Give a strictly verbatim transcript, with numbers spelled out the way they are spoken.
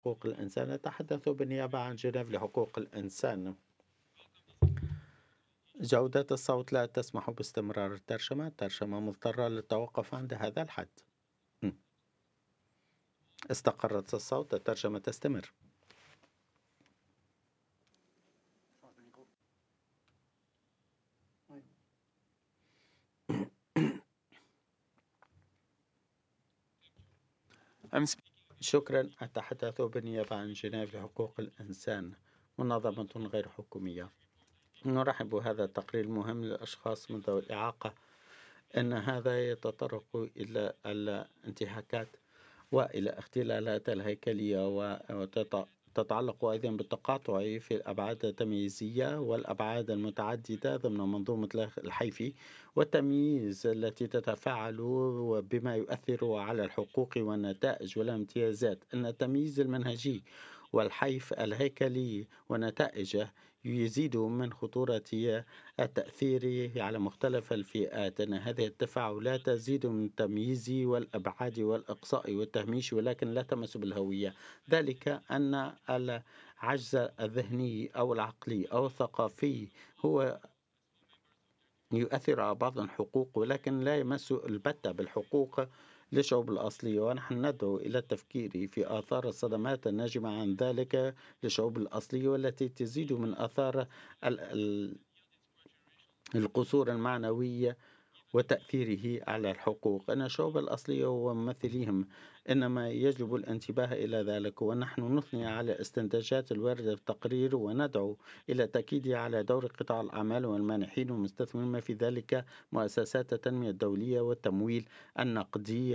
حقوق الإنسان. أتحدث بالنيابة عن جنيف لحقوق الإنسان. جودة الصوت لا تسمح باستمرار الترجمة. الترجمة مضطرة للتوقف عند هذا الحد. م. استقرت الصوت، الترجمة تستمر. شكرا. أتحدث بالنيابة عن جنيف لحقوق الإنسان، منظمة غير حكومية. نرحب بهذا التقرير المهم للأشخاص من ذوي الإعاقة. أن هذا يتطرق إلى الانتهاكات وإلى اختلالات الهيكلية وتتعلق أيضا بالتقاطع في الأبعاد التمييزية والأبعاد المتعددة ضمن منظومة الحيفي والتمييز التي تتفاعل بما يؤثر على الحقوق والنتائج والامتيازات. أن التمييز المنهجي والحيف الهيكلي ونتائجه يزيد من خطورة التأثير على مختلف الفئات. أن هذه التفاعلات تزيد من التمييز والأبعاد والإقصاء والتهميش، ولكن لا تمس بالهوية. ذلك أن العجز الذهني أو العقلي أو الثقافي هو يؤثر على بعض الحقوق، ولكن لا يمس البتة بالحقوق للشعوب الأصلية. ونحن ندعو إلى التفكير في آثار الصدمات الناجمة عن ذلك للشعوب الأصلية، والتي تزيد من آثار القصور المعنوية وتأثيره على الحقوق. أن الشعوب الأصلية وممثليهم إنما يجب الانتباه إلى ذلك. ونحن نثني على الاستنتاجات الواردة في التقرير، وندعو إلى التأكيد على دور قطاع الأعمال والمانحين والمستثمرين، في ذلك مؤسسات التنمية الدولية والتمويل النقدي